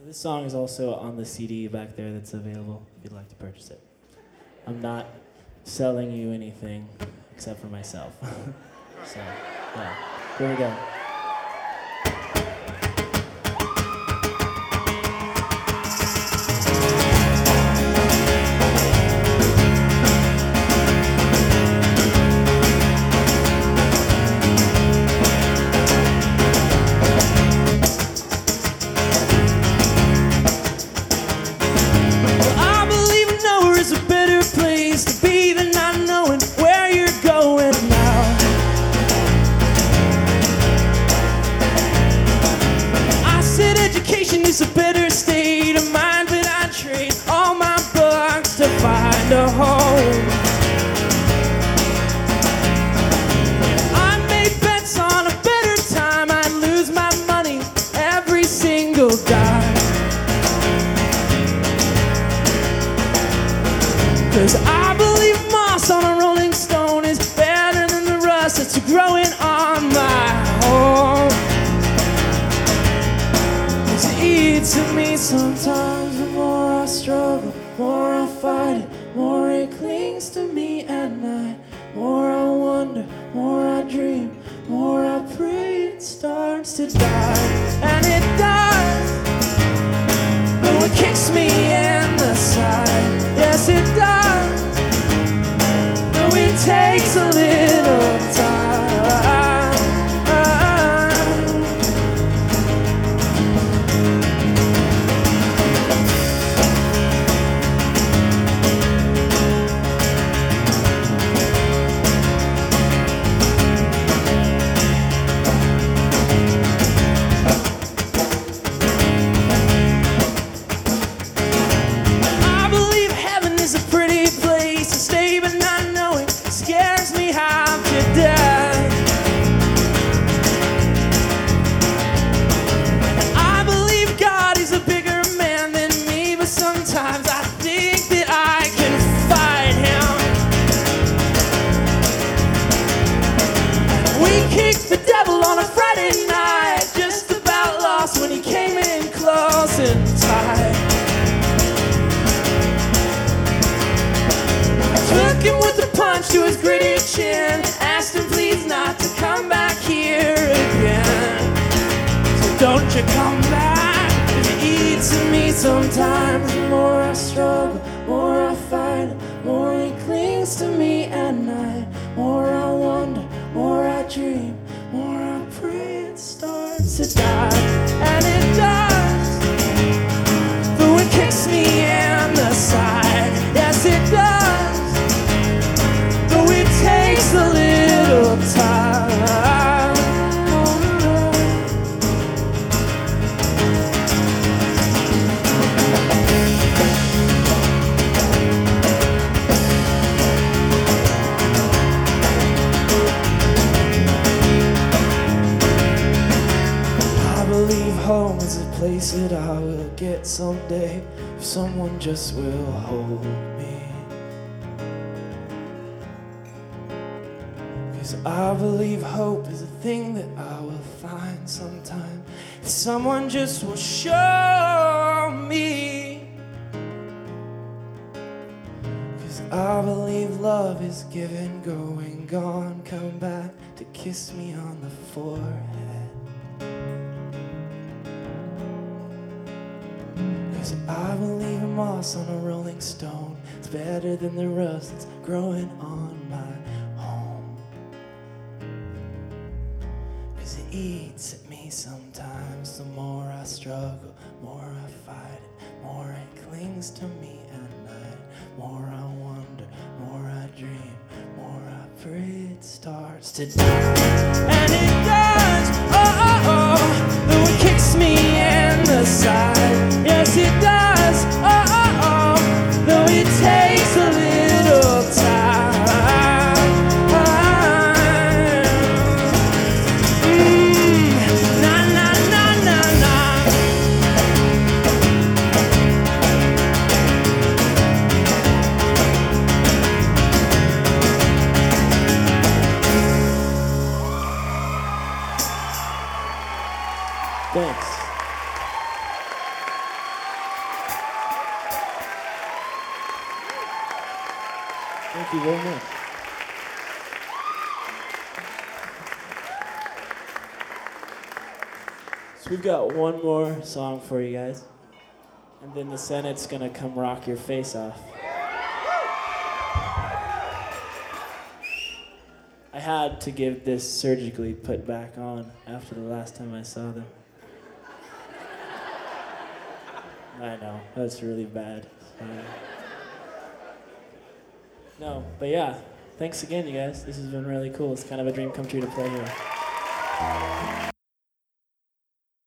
This song is also on the CD back there that's available if you'd like to purchase it. I'm not selling you anything except for myself. So, yeah, here we go. It's a better state of mind, but I trade all my bucks to find a home. I made bets on a better time, I'd lose my money every single dime. 'Cause I believe moss on a rolling stone is better than the rust that's growing on my home. To me sometimes, the more I struggle, more I fight it, more it clings to me at night. More I wonder, more I dream, more I pray it starts to die. And it does, though it kicks me in the side. Yes it does, though it takes a little time. Sometimes I think that I can fight him. We kicked the devil on a Friday night, just about lost when he came in close and tight. I took him with a punch to his gritty chin, asked him please not to come back here again. So don't you come back. To me sometimes, the more I struggle, more I fight it, more it clings to me at night. More I wonder, more I dream, more I pray it starts to die. And it does, though it kicks me in the side. Yes it does, though it takes a little time. Home is a place that I will get someday if someone just will hold me. 'Cause I believe hope is a thing that I will find sometime if someone just will show me. 'Cause I believe love is given, going, gone, come back to kiss me on the forehead. I believe in moss on a rolling stone. It's better than the rust that's growing on my home. 'Cause it eats at me sometimes. The more I struggle, more I fight it, more it clings to me at night. More I wonder, more I dream, more I pray it starts to die. And it does, oh, oh, oh, though it kicks me in the side. Yes it does, oh, oh, oh, though it takes a little time. Na, na, na, na, na. Thank you very much. So we've got one more song for you guys, and then the Senate's gonna come rock your face off. I had to give this surgically put back on after the last time I saw them. I know, that's really bad. No, but yeah, thanks again, you guys. This has been really cool. It's kind of a dream come true to play here.